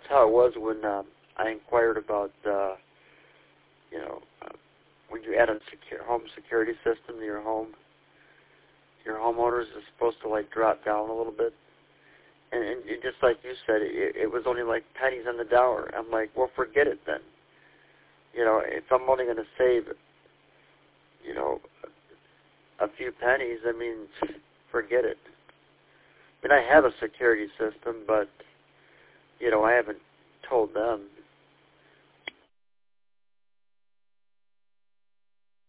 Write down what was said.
how it was when I inquired about, when you add a home security system to your home, your homeowners is supposed to like drop down a little bit. And just like you said, it was only like pennies on the dollar. I'm like, well, forget it then. If I'm only going to save, a few pennies, I mean, forget it. I mean, I have a security system, but, I haven't told them.